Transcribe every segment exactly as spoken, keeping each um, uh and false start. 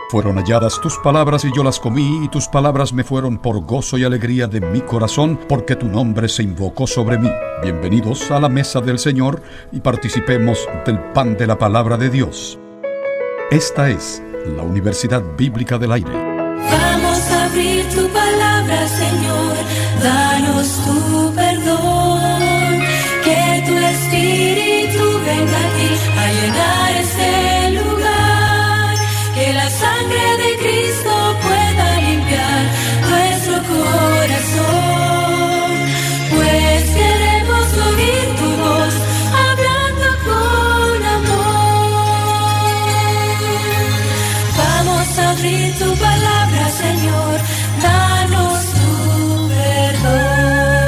Fueron halladas tus palabras y yo las comí, y tus palabras me fueron por gozo y alegría de mi corazón, porque tu nombre se invocó sobre mí. Bienvenidos a la mesa del Señor y participemos del pan de la palabra de Dios. Esta es la Universidad Bíblica del Aire. Vamos a abrir tu palabra, Señor, danos tu perdón, que tu Espíritu venga aquí a llenar este lugar, que la sangre de Cristo pueda limpiar nuestro corazón, pues queremos oír tu voz hablando con amor. Vamos a abrir tu palabra, Señor, danos tu perdón.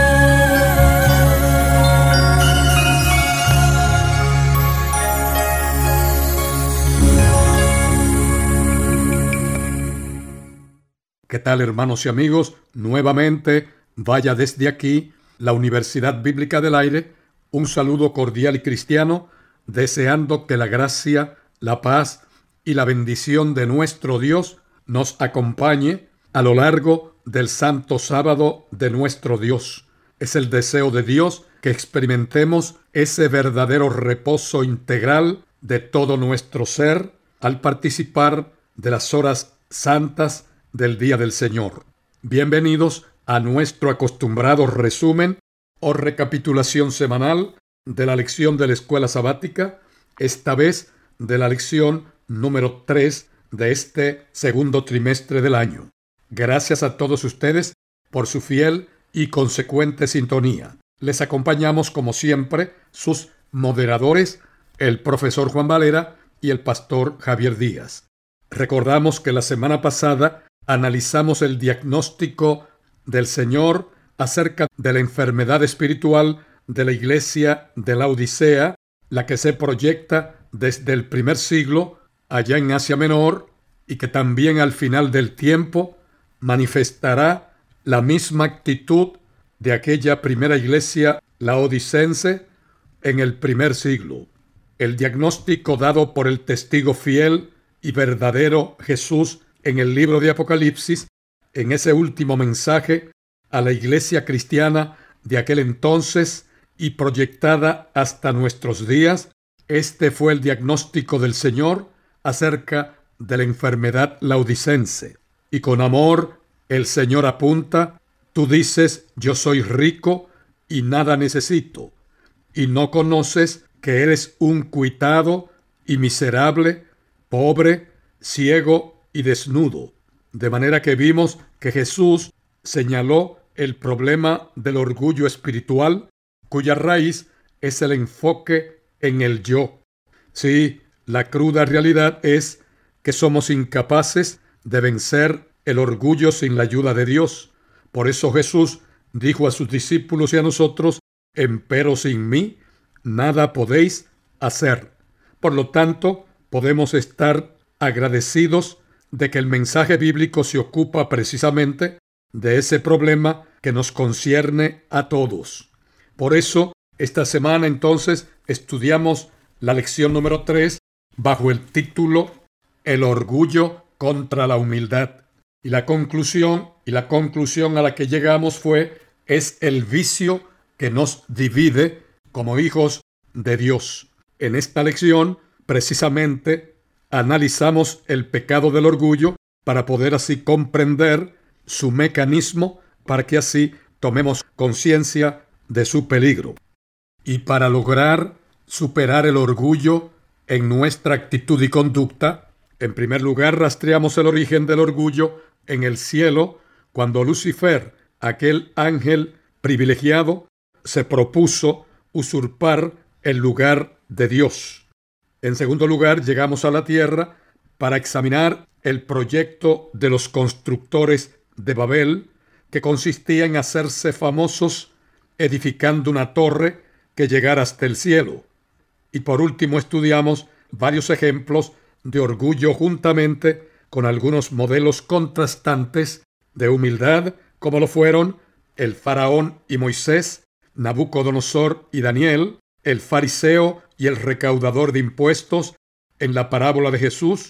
¿Qué tal, hermanos y amigos? Nuevamente, vaya desde aquí, la Universidad Bíblica del Aire, un saludo cordial y cristiano, deseando que la gracia, la paz y la bendición de nuestro Dios nos acompañe a lo largo del Santo Sábado de nuestro Dios. Es el deseo de Dios que experimentemos ese verdadero reposo integral de todo nuestro ser al participar de las horas santas del Día del Señor. Bienvenidos a nuestro acostumbrado resumen o recapitulación semanal de la lección de la escuela sabática, esta vez de la lección número tres de este segundo trimestre del año. Gracias a todos ustedes por su fiel y consecuente sintonía. Les acompañamos, como siempre, sus moderadores, el profesor Juan Valera y el pastor Javier Díaz. Recordamos que la semana pasada analizamos el diagnóstico del Señor acerca de la enfermedad espiritual de la iglesia de la Odisea, la que se proyecta desde el primer siglo allá en Asia Menor y que también al final del tiempo manifestará la misma actitud de aquella primera iglesia laodicense en el primer siglo. El diagnóstico dado por el testigo fiel y verdadero Jesús en el libro de Apocalipsis, en ese último mensaje a la iglesia cristiana de aquel entonces y proyectada hasta nuestros días, este fue el diagnóstico del Señor acerca de la enfermedad laodicense. Y con amor el Señor apunta: tú dices, yo soy rico y nada necesito, y no conoces que eres un cuitado y miserable, pobre, ciego y desnudo. De manera que vimos que Jesús señaló el problema del orgullo espiritual, cuya raíz es el enfoque en el yo. Sí, la cruda realidad es que somos incapaces de vencer el orgullo sin la ayuda de Dios. Por eso Jesús dijo a sus discípulos y a nosotros: empero sin mí nada podéis hacer. Por lo tanto, podemos estar agradecidos de que el mensaje bíblico se ocupa precisamente de ese problema que nos concierne a todos. Por eso, esta semana entonces estudiamos la lección número tres bajo el título El orgullo contra la humildad. Y la conclusión, y la conclusión a la que llegamos fue: es el vicio que nos divide como hijos de Dios. En esta lección, precisamente, analizamos el pecado del orgullo para poder así comprender su mecanismo, para que así tomemos conciencia de su peligro. Y para lograr superar el orgullo en nuestra actitud y conducta, en primer lugar rastreamos el origen del orgullo en el cielo, cuando Lucifer, aquel ángel privilegiado, se propuso usurpar el lugar de Dios. En segundo lugar, llegamos a la tierra para examinar el proyecto de los constructores de Babel, que consistía en hacerse famosos edificando una torre que llegara hasta el cielo. Y por último estudiamos varios ejemplos de orgullo juntamente con algunos modelos contrastantes de humildad, como lo fueron el faraón y Moisés, Nabucodonosor y Daniel, el fariseo y el recaudador de impuestos en la parábola de Jesús,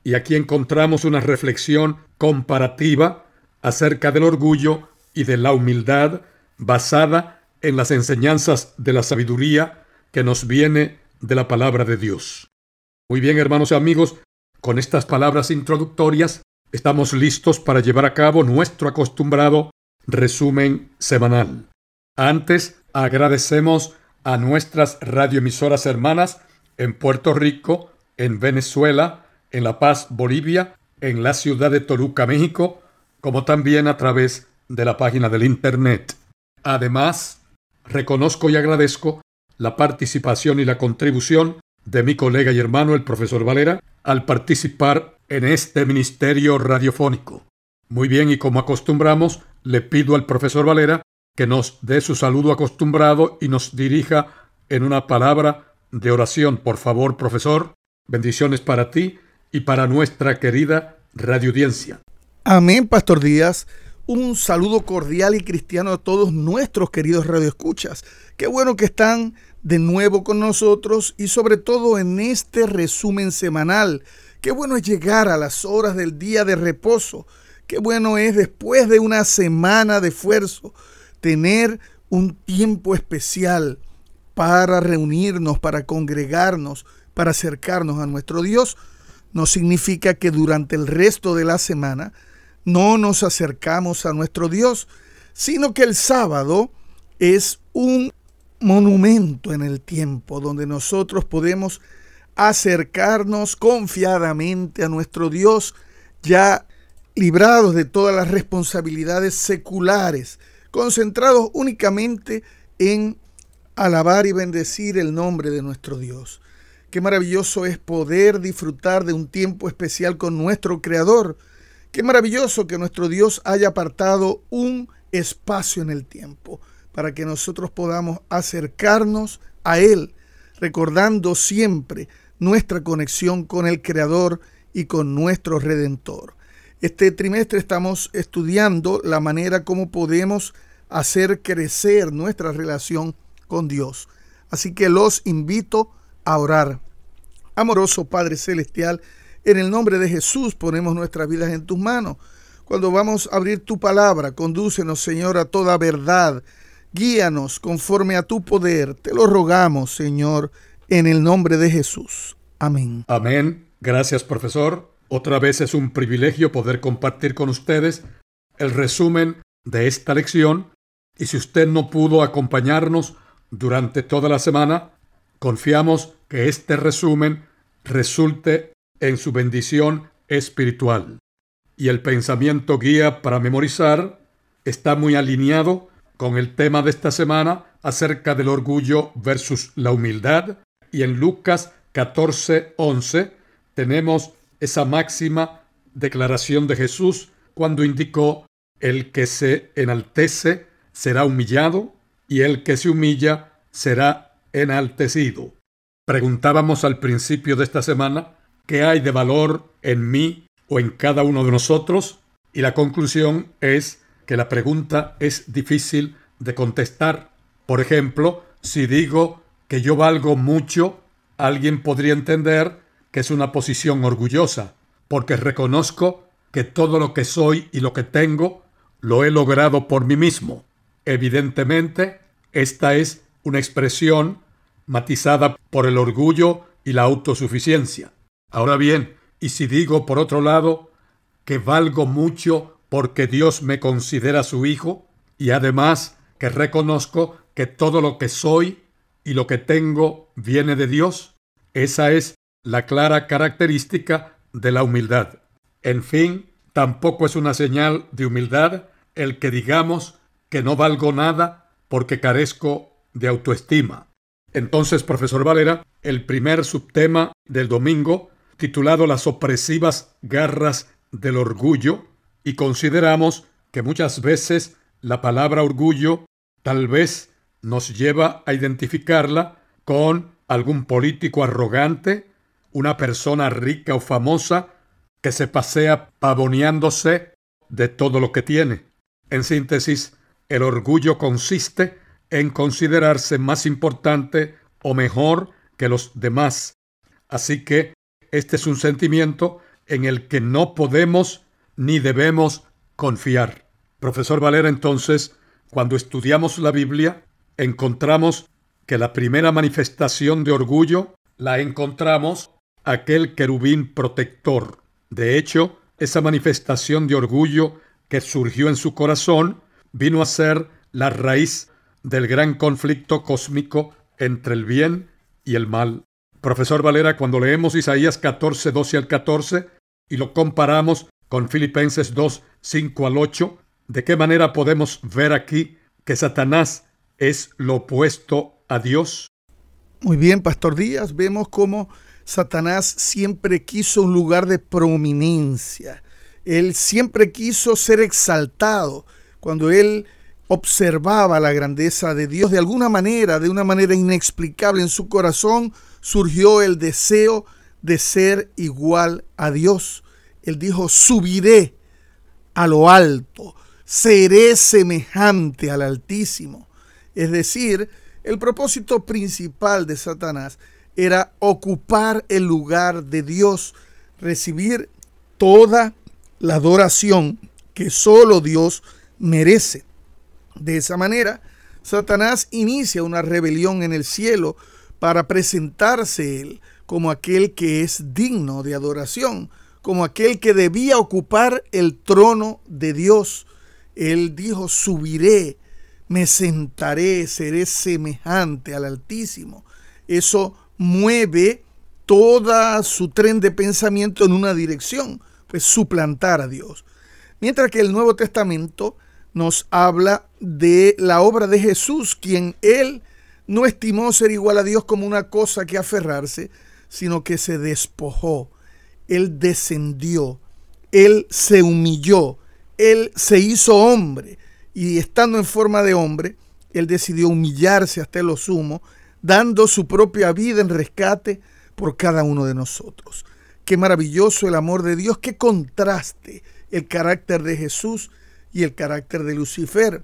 y aquí encontramos una reflexión comparativa acerca del orgullo y de la humildad basada en las enseñanzas de la sabiduría que nos viene de la palabra de Dios. Muy bien, hermanos y amigos, con estas palabras introductorias estamos listos para llevar a cabo nuestro acostumbrado resumen semanal. Antes, agradecemos a nuestras radioemisoras hermanas en Puerto Rico, en Venezuela, en La Paz, Bolivia, en la ciudad de Toluca, México, como también a través de la página del Internet. Además, reconozco y agradezco la participación y la contribución de mi colega y hermano, el profesor Valera, al participar en este ministerio radiofónico. Muy bien, y como acostumbramos, le pido al profesor Valera que nos dé su saludo acostumbrado y nos dirija en una palabra de oración. Por favor, profesor, bendiciones para ti y para nuestra querida radioaudiencia. Amén, Pastor Díaz. Un saludo cordial y cristiano a todos nuestros queridos radioescuchas. Qué bueno que están de nuevo con nosotros y sobre todo en este resumen semanal. Qué bueno es llegar a las horas del día de reposo. Qué bueno es, después de una semana de esfuerzo, tener un tiempo especial para reunirnos, para congregarnos, para acercarnos a nuestro Dios. No significa que durante el resto de la semana no nos acercamos a nuestro Dios, sino que el sábado es un monumento en el tiempo donde nosotros podemos acercarnos confiadamente a nuestro Dios, ya librados de todas las responsabilidades seculares, concentrados únicamente en alabar y bendecir el nombre de nuestro Dios. Qué maravilloso es poder disfrutar de un tiempo especial con nuestro Creador. Qué maravilloso que nuestro Dios haya apartado un espacio en el tiempo para que nosotros podamos acercarnos a Él, recordando siempre nuestra conexión con el Creador y con nuestro Redentor. Este trimestre estamos estudiando la manera como podemos hacer crecer nuestra relación con Dios. Así que los invito a orar. Amoroso Padre Celestial, en el nombre de Jesús ponemos nuestras vidas en tus manos. Cuando vamos a abrir tu palabra, condúcenos, Señor, a toda verdad. Guíanos conforme a tu poder. Te lo rogamos, Señor, en el nombre de Jesús. Amén. Amén. Gracias, profesor. Otra vez es un privilegio poder compartir con ustedes el resumen de esta lección. Y si usted no pudo acompañarnos durante toda la semana, confiamos que este resumen resulte en su bendición espiritual. Y el pensamiento guía para memorizar está muy alineado con el tema de esta semana acerca del orgullo versus la humildad. Y en Lucas catorce once tenemos esa máxima declaración de Jesús cuando indicó: el que se enaltece será humillado y el que se humilla será enaltecido. Preguntábamos al principio de esta semana ¿qué hay de valor en mí o en cada uno de nosotros? Y la conclusión es que la pregunta es difícil de contestar. Por ejemplo, si digo que yo valgo mucho, alguien podría entender que es una posición orgullosa, porque reconozco que todo lo que soy y lo que tengo lo he logrado por mí mismo. Evidentemente, esta es una expresión matizada por el orgullo y la autosuficiencia. Ahora bien, y si digo por otro lado que valgo mucho porque Dios me considera su hijo y además que reconozco que todo lo que soy y lo que tengo viene de Dios, esa es la clara característica de la humildad. En fin, tampoco es una señal de humildad el que digamos que no valgo nada porque carezco de autoestima. Entonces, profesor Valera, el primer subtema del domingo, titulado Las opresivas garras del orgullo, y consideramos que muchas veces la palabra orgullo tal vez nos lleva a identificarla con algún político arrogante, una persona rica o famosa que se pasea pavoneándose de todo lo que tiene. En síntesis, el orgullo consiste en considerarse más importante o mejor que los demás. Así que este es un sentimiento en el que no podemos ni debemos confiar. Profesor Valera, entonces, cuando estudiamos la Biblia, encontramos que la primera manifestación de orgullo la encontramos aquel querubín protector. De hecho, esa manifestación de orgullo que surgió en su corazón vino a ser la raíz del gran conflicto cósmico entre el bien y el mal. Profesor Valera, cuando leemos Isaías catorce, doce al catorce y lo comparamos con Filipenses dos, cinco al ocho, ¿de qué manera podemos ver aquí que Satanás es lo opuesto a Dios? Muy bien, Pastor Díaz, vemos cómo Satanás siempre quiso un lugar de prominencia. Él siempre quiso ser exaltado. Cuando él observaba la grandeza de Dios, de alguna manera, de una manera inexplicable, en su corazón surgió el deseo de ser igual a Dios. Él dijo: subiré a lo alto, seré semejante al Altísimo. Es decir, el propósito principal de Satanás era ocupar el lugar de Dios, recibir toda la adoración que solo Dios merece. De esa manera, Satanás inicia una rebelión en el cielo para presentarse él como aquel que es digno de adoración, como aquel que debía ocupar el trono de Dios. Él dijo: subiré, me sentaré, seré semejante al Altísimo. Eso mueve toda su tren de pensamiento en una dirección, pues suplantar a Dios. Mientras que el Nuevo Testamento nos habla de la obra de Jesús, quien él no estimó ser igual a Dios como una cosa que aferrarse, sino que se despojó. Él descendió, él se humilló, él se hizo hombre, y estando en forma de hombre, él decidió humillarse hasta lo sumo, dando su propia vida en rescate por cada uno de nosotros. Qué maravilloso el amor de Dios, qué contraste el carácter de Jesús y el carácter de Lucifer.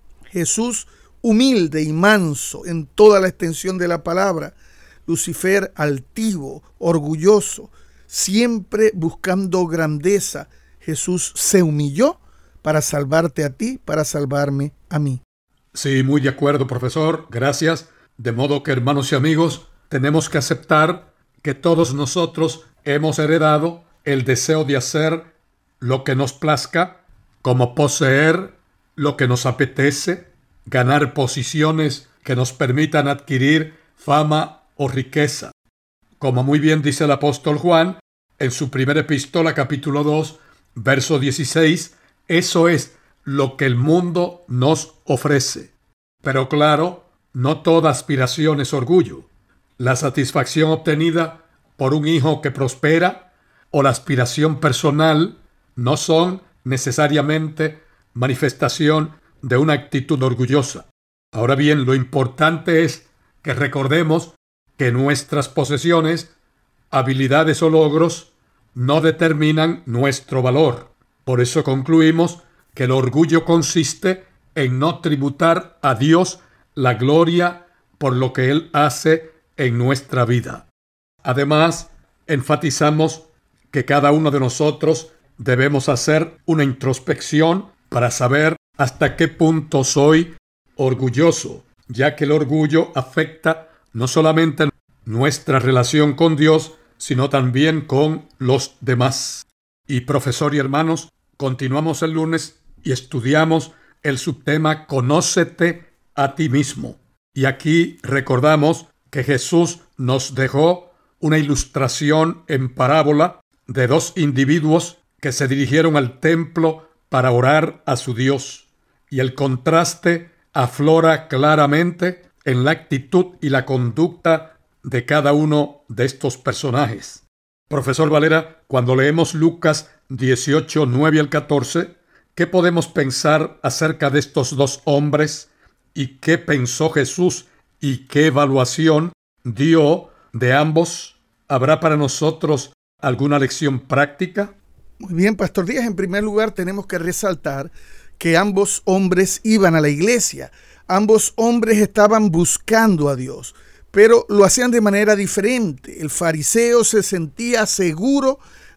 Jesús humilde y manso en toda la extensión de la palabra. Lucifer altivo, orgulloso, siempre buscando grandeza. Jesús se humilló para salvarte a ti, para salvarme a mí. Sí, muy de acuerdo, profesor. Gracias. De modo que, hermanos y amigos, tenemos que aceptar que todos nosotros hemos heredado el deseo de hacer lo que nos plazca, como poseer lo que nos apetece, ganar posiciones que nos permitan adquirir fama o riqueza. Como muy bien dice el apóstol Juan en su primera epístola, capítulo dos, verso dieciséis, eso es lo que el mundo nos ofrece. Pero claro, no toda aspiración es orgullo. La satisfacción obtenida por un hijo que prospera o la aspiración personal no son necesariamente manifestación de una actitud orgullosa. Ahora bien, lo importante es que recordemos que nuestras posesiones, habilidades o logros no determinan nuestro valor. Por eso concluimos que el orgullo consiste en no tributar a Dios la gloria por lo que Él hace en nuestra vida. Además, enfatizamos que cada uno de nosotros debemos hacer una introspección para saber hasta qué punto soy orgulloso, ya que el orgullo afecta no solamente nuestra relación con Dios, sino también con los demás. Y profesor y hermanos, continuamos el lunes y estudiamos el subtema Conócete a ti mismo. Y aquí recordamos que Jesús nos dejó una ilustración en parábola de dos individuos que se dirigieron al templo para orar a su Dios. Y el contraste aflora claramente en la actitud y la conducta de cada uno de estos personajes. Profesor Valera, cuando leemos Lucas dieciocho, nueve al catorce, ¿qué podemos pensar acerca de estos dos hombres? ¿Y qué pensó Jesús y qué evaluación dio de ambos? ¿Habrá para nosotros alguna lección práctica? Muy bien, Pastor Díaz. En primer lugar, tenemos que resaltar que ambos hombres iban a la iglesia. Ambos hombres estaban buscando a Dios, pero lo hacían de manera diferente. El fariseo se sentía seguro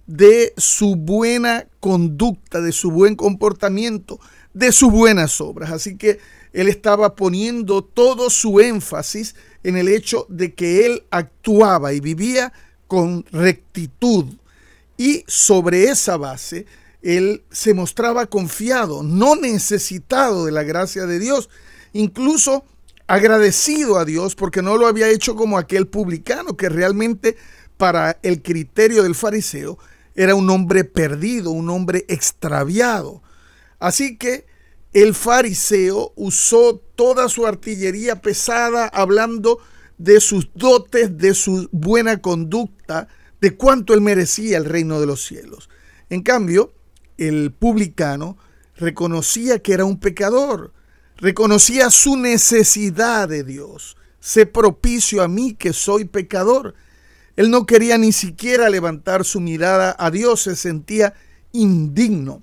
de su buena conducta, de su buen comportamiento, de sus buenas obras. Así que él estaba poniendo todo su énfasis en el hecho de que él actuaba y vivía con rectitud. Y sobre esa base, él se mostraba confiado, no necesitado de la gracia de Dios, incluso agradecido a Dios porque no lo había hecho como aquel publicano que realmente para el criterio del fariseo era un hombre perdido, un hombre extraviado. Así que el fariseo usó toda su artillería pesada hablando de sus dotes, de su buena conducta, de cuánto él merecía el reino de los cielos. En cambio, el publicano reconocía que era un pecador, reconocía su necesidad de Dios. Sé propicio a mí que soy pecador. Él no quería ni siquiera levantar su mirada a Dios, se sentía indigno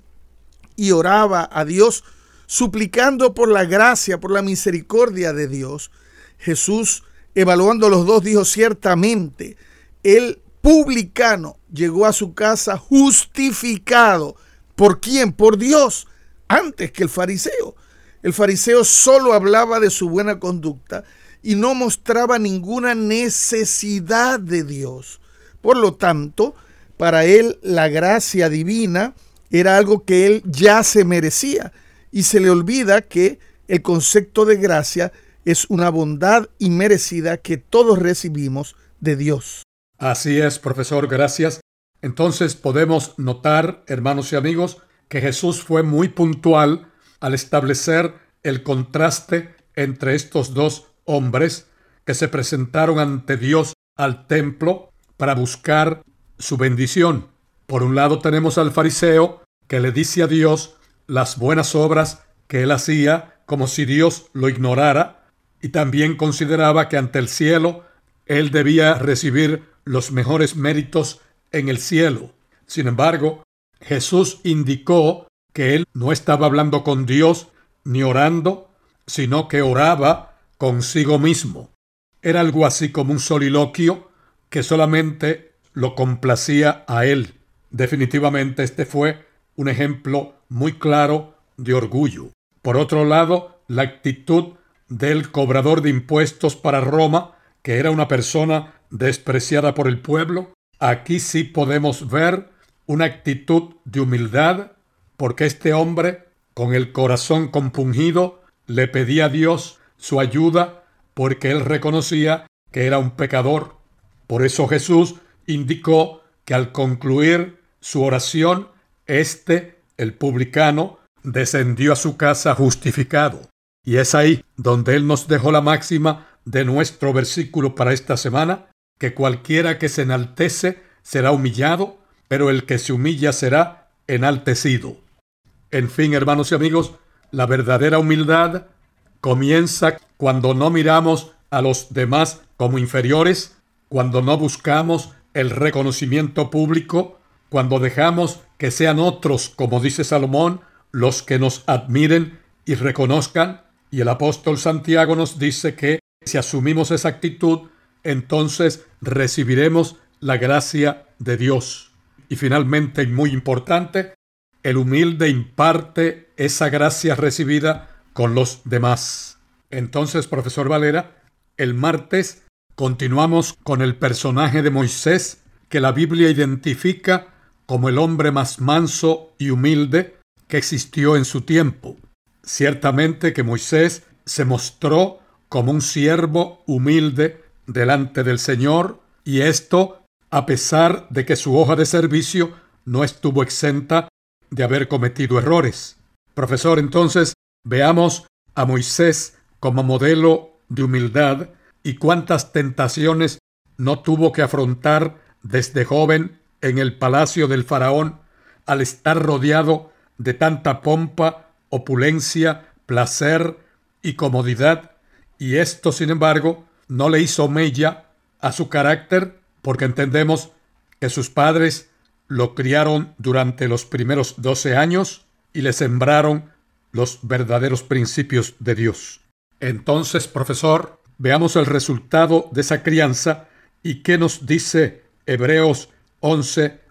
y oraba a Dios suplicando por la gracia, por la misericordia de Dios. Jesús, evaluando los dos, dijo: ciertamente el publicano llegó a su casa justificado. ¿Por quién? Por Dios, antes que el fariseo. El fariseo solo hablaba de su buena conducta y no mostraba ninguna necesidad de Dios. Por lo tanto, para él la gracia divina era algo que él ya se merecía, y se le olvida que el concepto de gracia es una bondad inmerecida que todos recibimos de Dios. Así es, profesor, gracias. Entonces podemos notar, hermanos y amigos, que Jesús fue muy puntual al establecer el contraste entre estos dos hombres que se presentaron ante Dios al templo para buscar su bendición. Por un lado tenemos al fariseo que le dice a Dios las buenas obras que él hacía como si Dios lo ignorara, y también consideraba que ante el cielo él debía recibir los mejores méritos en el cielo. Sin embargo, Jesús indicó que él no estaba hablando con Dios ni orando, sino que oraba consigo mismo. Era algo así como un soliloquio que solamente lo complacía a él. Definitivamente este fue un ejemplo muy claro de orgullo. Por otro lado, la actitud del cobrador de impuestos para Roma, que era una persona despreciada por el pueblo, aquí sí podemos ver una actitud de humildad, porque este hombre, con el corazón compungido, le pedía a Dios su ayuda, porque él reconocía que era un pecador. Por eso Jesús indicó que al concluir su oración, este, el publicano, descendió a su casa justificado. Y es ahí donde él nos dejó la máxima de nuestro versículo para esta semana, que cualquiera que se enaltece será humillado, pero el que se humilla será enaltecido. En fin, hermanos y amigos, la verdadera humildad comienza cuando no miramos a los demás como inferiores, cuando no buscamos el reconocimiento público, cuando dejamos que sean otros, como dice Salomón, los que nos admiren y reconozcan. Y el apóstol Santiago nos dice que si asumimos esa actitud, entonces recibiremos la gracia de Dios. Y finalmente, y muy importante, el humilde imparte esa gracia recibida con los demás. Entonces, profesor Valera, el martes continuamos con el personaje de Moisés, que la Biblia identifica como el hombre más manso y humilde que existió en su tiempo. Ciertamente que Moisés se mostró como un siervo humilde delante del Señor, y esto a pesar de que su hoja de servicio no estuvo exenta de haber cometido errores. Profesor, entonces veamos a Moisés como modelo de humildad y cuántas tentaciones no tuvo que afrontar desde joven en el palacio del faraón al estar rodeado de tanta pompa, opulencia, placer y comodidad, y esto, sin embargo, no le hizo mella a su carácter, porque entendemos que sus padres lo criaron durante los primeros doce años y le sembraron los verdaderos principios de Dios. Entonces, profesor, veamos el resultado de esa crianza y qué nos dice Hebreos once,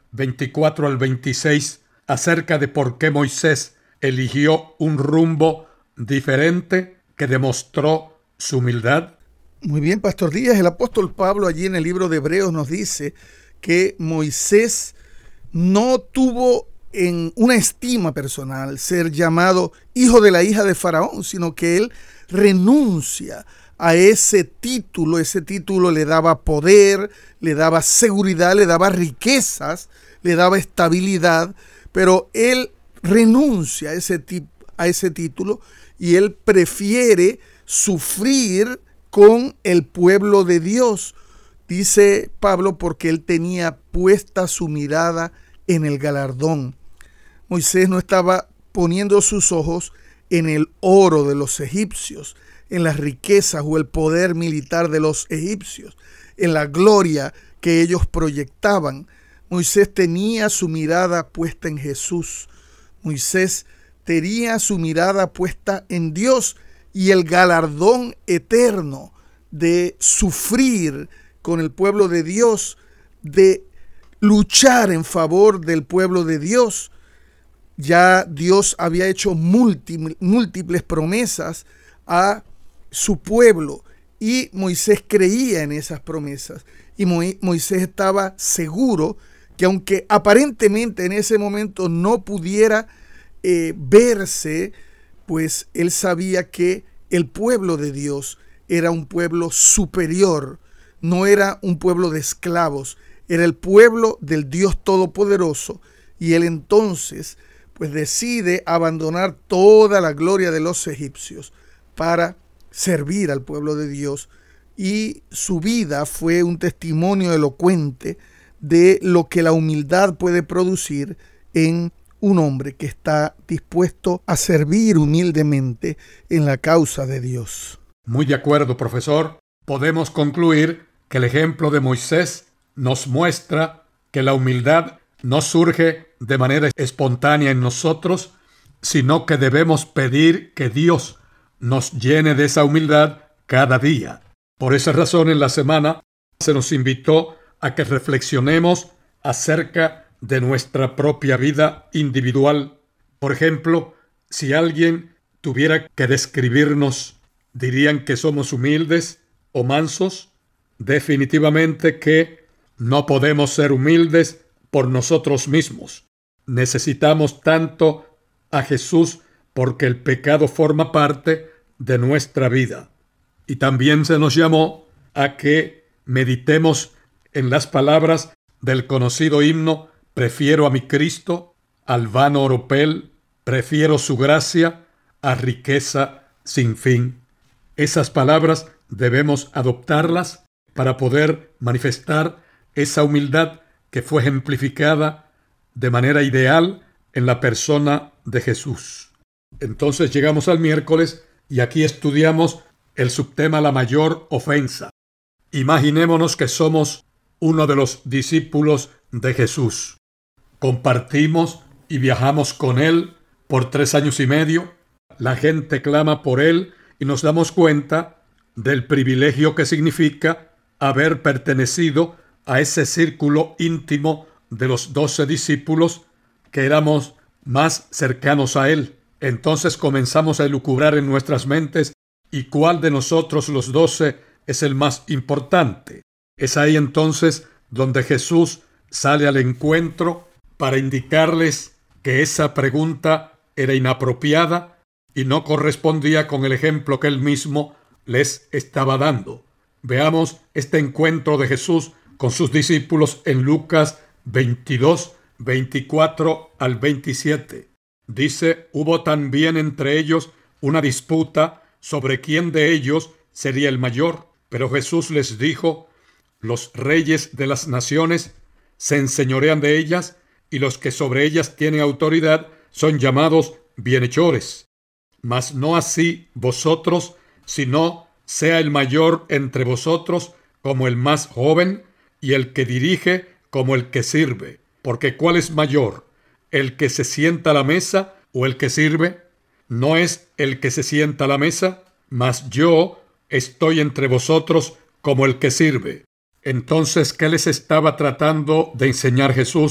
veinticuatro al veintiséis, acerca de por qué Moisés eligió un rumbo diferente que demostró su humildad? Muy bien, Pastor Díaz. El apóstol Pablo allí en el libro de Hebreos nos dice que Moisés no tuvo en una estima personal ser llamado hijo de la hija de Faraón, sino que él renuncia a ese título. Ese título le daba poder, le daba seguridad, le daba riquezas, le daba estabilidad, pero él renuncia a ese, a ese título y él prefiere sufrir con el pueblo de Dios. Dice Pablo, porque él tenía puesta su mirada en el galardón. Moisés no estaba poniendo sus ojos en el oro de los egipcios, en las riquezas o el poder militar de los egipcios, en la gloria que ellos proyectaban. Moisés tenía su mirada puesta en Jesús. Moisés tenía su mirada puesta en Dios y el galardón eterno de sufrir con el pueblo de Dios, de luchar en favor del pueblo de Dios. Ya Dios había hecho múltiples promesas a su pueblo y Moisés creía en esas promesas. Y Moisés estaba seguro que aunque aparentemente en ese momento no pudiera eh, verse, pues él sabía que el pueblo de Dios era un pueblo superior, no era un pueblo de esclavos, era el pueblo del Dios Todopoderoso. Y él entonces pues decide abandonar toda la gloria de los egipcios para servir al pueblo de Dios. Y su vida fue un testimonio elocuente de lo que la humildad puede producir en un hombre que está dispuesto a servir humildemente en la causa de Dios. Muy de acuerdo, profesor. Podemos concluir que el ejemplo de Moisés nos muestra que la humildad no surge de manera espontánea en nosotros, sino que debemos pedir que Dios nos llene de esa humildad cada día. Por esa razón, en la semana se nos invitó a que reflexionemos acerca de nuestra propia vida individual. Por ejemplo, si alguien tuviera que describirnos, ¿dirían que somos humildes o mansos? Definitivamente que no podemos ser humildes por nosotros mismos. Necesitamos tanto a Jesús porque el pecado forma parte de nuestra vida. Y también se nos llamó a que meditemos en las palabras del conocido himno: prefiero a mi Cristo al vano oropel, prefiero su gracia a riqueza sin fin. Esas palabras debemos adoptarlas para poder manifestar esa humildad que fue ejemplificada de manera ideal en la persona de Jesús. Entonces llegamos al miércoles y aquí estudiamos el subtema la mayor ofensa. Imaginémonos que somos uno de los discípulos de Jesús. Compartimos y viajamos con Él por tres años y medio. La gente clama por Él y nos damos cuenta del privilegio que significa haber pertenecido a ese círculo íntimo de los doce discípulos que éramos más cercanos a Él. Entonces comenzamos a elucubrar en nuestras mentes ¿y cuál de nosotros los doce es el más importante? Es ahí entonces donde Jesús sale al encuentro para indicarles que esa pregunta era inapropiada y no correspondía con el ejemplo que él mismo les estaba dando. Veamos este encuentro de Jesús con sus discípulos en Lucas veintidós, veinticuatro al veintisiete. Dice: hubo también entre ellos una disputa sobre quién de ellos sería el mayor. Pero Jesús les dijo: los reyes de las naciones se enseñorean de ellas, y los que sobre ellas tienen autoridad son llamados bienhechores. Mas no así vosotros, sino sea el mayor entre vosotros como el más joven, y el que dirige como el que sirve. Porque ¿cuál es mayor? ¿El que se sienta a la mesa o el que sirve? ¿No es el que se sienta a la mesa? Mas yo estoy entre vosotros como el que sirve. Entonces, ¿qué les estaba tratando de enseñar Jesús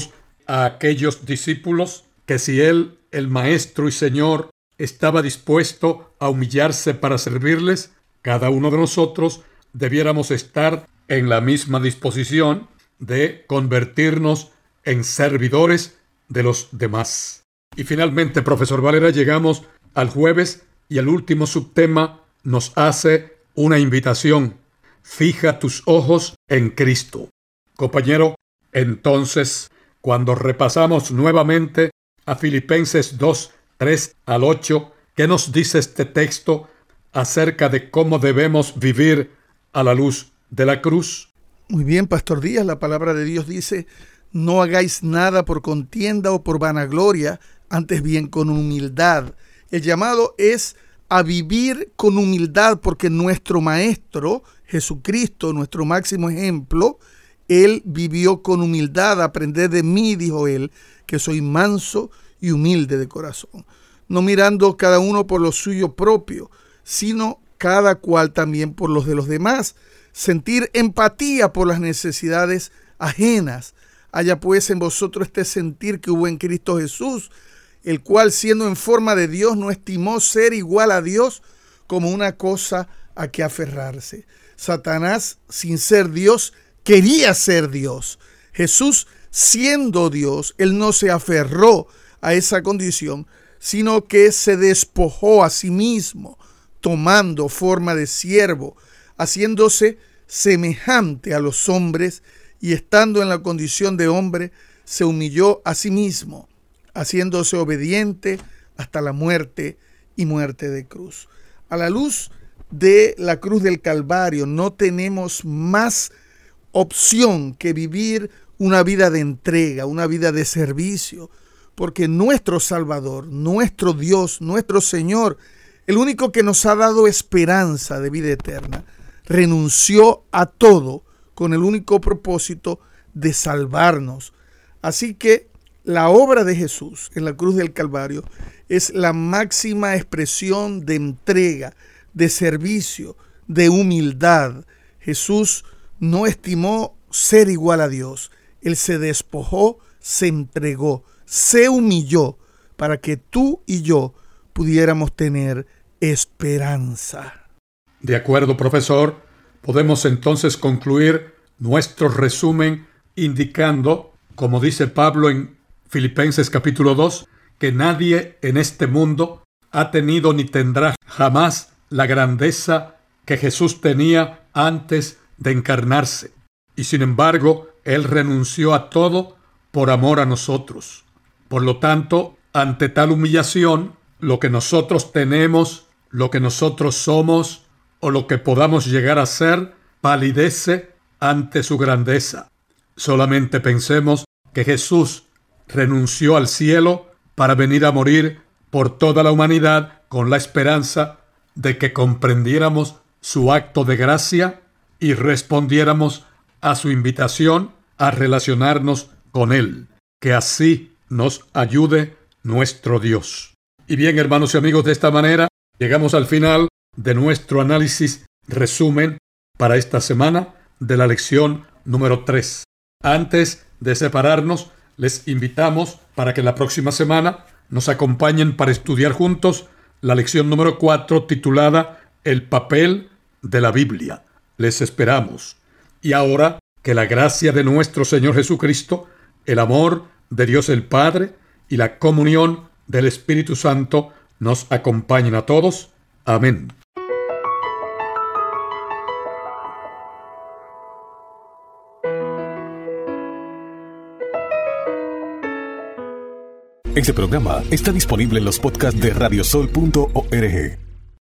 a aquellos discípulos que si Él, el Maestro y Señor, estaba dispuesto a humillarse para servirles, cada uno de nosotros debiéramos estar en la misma disposición de convertirnos en servidores de los demás. Y finalmente, profesor Valera, llegamos al jueves y el último subtema nos hace una invitación. Fija tus ojos en Cristo. Compañero, entonces, cuando repasamos nuevamente a Filipenses dos, tres al ocho, ¿qué nos dice este texto acerca de cómo debemos vivir a la luz de la cruz? Muy bien, Pastor Díaz, la palabra de Dios dice: no hagáis nada por contienda o por vanagloria, antes bien con humildad. El llamado es a vivir con humildad, porque nuestro Maestro, Jesucristo, nuestro máximo ejemplo, Él vivió con humildad. Aprended de mí, dijo Él, que soy manso y humilde de corazón. No mirando cada uno por lo suyo propio, sino cada cual también por los de los demás. Sentir empatía por las necesidades ajenas. Haya pues en vosotros este sentir que hubo en Cristo Jesús, el cual, siendo en forma de Dios, no estimó ser igual a Dios como una cosa a que aferrarse. Satanás, sin ser Dios, quería ser Dios. Jesús, siendo Dios, Él no se aferró a esa condición, sino que se despojó a sí mismo, tomando forma de siervo, haciéndose semejante a los hombres, y estando en la condición de hombre, se humilló a sí mismo, haciéndose obediente hasta la muerte y muerte de cruz. A la luz de la cruz del Calvario, no tenemos más opción que vivir una vida de entrega, una vida de servicio, porque nuestro Salvador, nuestro Dios, nuestro Señor, el único que nos ha dado esperanza de vida eterna, renunció a todo con el único propósito de salvarnos. Así que la obra de Jesús en la cruz del Calvario es la máxima expresión de entrega, de servicio, de humildad. Jesús no estimó ser igual a Dios. Él se despojó, se entregó, se humilló para que tú y yo pudiéramos tener esperanza. De acuerdo, profesor. Podemos entonces concluir nuestro resumen indicando, como dice Pablo en Filipenses capítulo dos, que nadie en este mundo ha tenido ni tendrá jamás la grandeza que Jesús tenía antes de encarnarse. Y sin embargo, Él renunció a todo por amor a nosotros. Por lo tanto, ante tal humillación, lo que nosotros tenemos, lo que nosotros somos, o lo que podamos llegar a ser, palidece ante su grandeza. Solamente pensemos que Jesús renunció al cielo para venir a morir por toda la humanidad con la esperanza de que comprendiéramos su acto de gracia y respondiéramos a su invitación a relacionarnos con Él. Que así nos ayude nuestro Dios. Y bien, hermanos y amigos, de esta manera llegamos al final de nuestro análisis resumen para esta semana de la lección número tres. Antes de separarnos, les invitamos para que la próxima semana nos acompañen para estudiar juntos la lección número cuatro titulada El papel de la Biblia. Les esperamos. Y ahora, que la gracia de nuestro Señor Jesucristo, el amor de Dios el Padre y la comunión del Espíritu Santo nos acompañen a todos. Amén. Este programa está disponible en los podcasts de radiosol punto org.